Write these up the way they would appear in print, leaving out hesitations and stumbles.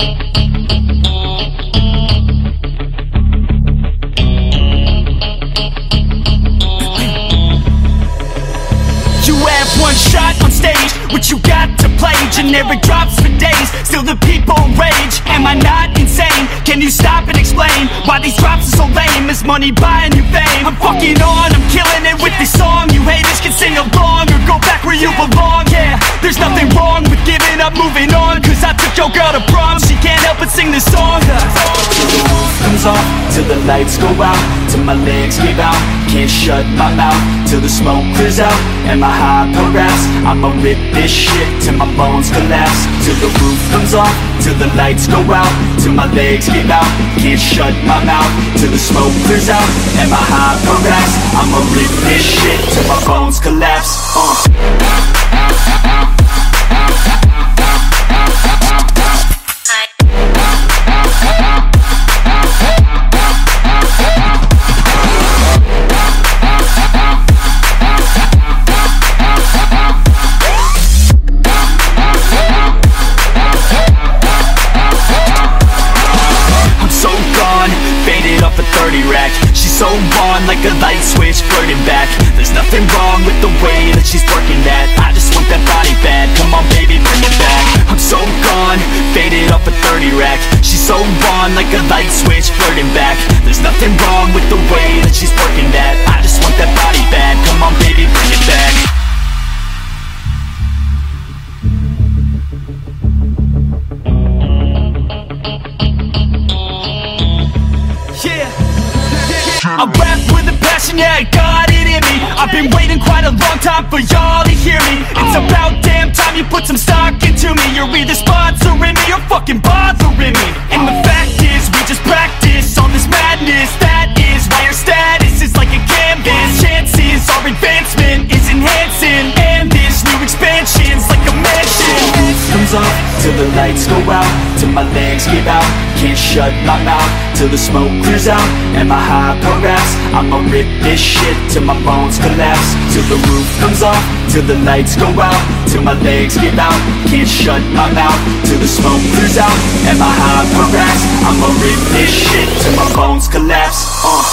You have one shot on stage, what you got to play? Generic drops for days, still the people rage. Am I not insane? Can you stop and explain why these drops are so lame? Is money buying you fame? I'm fucking on, I'm killing it with this song. You haters can sing along or go back where you belong. Yeah, there's nothing wrong with giving up, moving on. Cause I took your girl to prom, she can't help but sing this song. Till the roof comes off, till the lights go out, till my legs give out, can't shut my mouth, till the smoke clears out, and my hyper raps, I'ma rip this shit till my bones collapse. Till the roof comes off, till the lights go out, till my legs give out, can't shut my mouth, till the smoke clears out, and my hyper raps, I'ma rip this shit till my bones collapse. She's so on like a light switch, flirting back. There's nothing wrong with the way that she's working that. I just want that body bad, come on baby, bring it back. I'm so gone, faded off a 30 rack. She's so on like a light switch, flirting back. There's nothing wrong with the way that she's working that. I just want that body bad, come on baby, bring it back. I rap with a passion, yeah, I got it in me. I've been waiting quite a long time for y'all to hear me. It's about damn time you put some stock into me. You're either sponsoring me or fucking bothering me. And the fact is, we just practice on this madness. That is why our status is like a canvas. Chances our advancement is enhancing, and this new expansion's like a mansion. Comes off till the lights go out, till my legs give out, can't shut my mouth, till the smoke clears out, and my hyper raps, I'ma rip this shit till my bones collapse. Till the roof comes off, till the lights go out, till my legs give out, can't shut my mouth, till the smoke clears out, and my hyper raps, I'ma rip this shit till my bones collapse.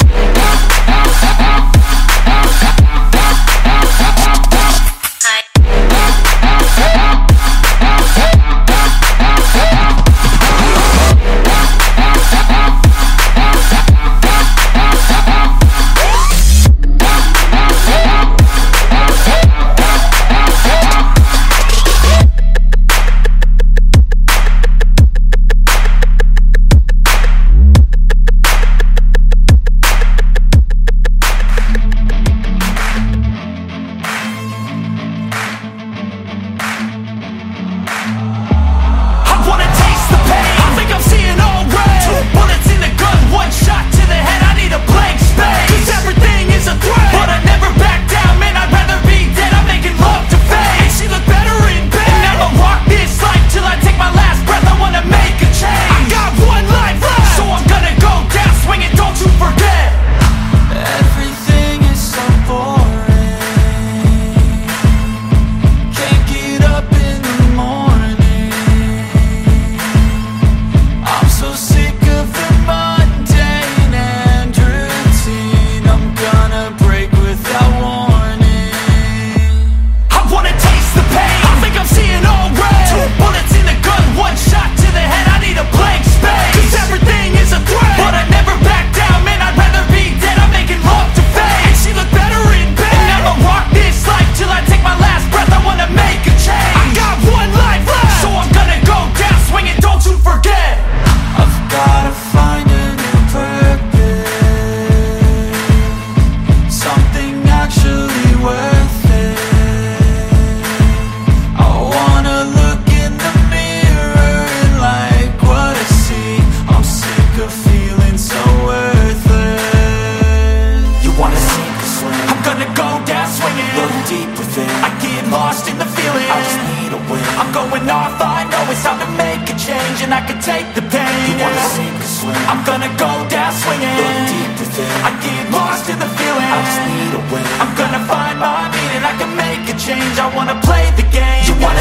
and I can take the pain. You wanna sink or swim? I'm gonna go down swinging. Look deep within. I get lost in the feeling. I just need a win. I'm gonna find my meaning. I can make a change. I wanna play the game. You wanna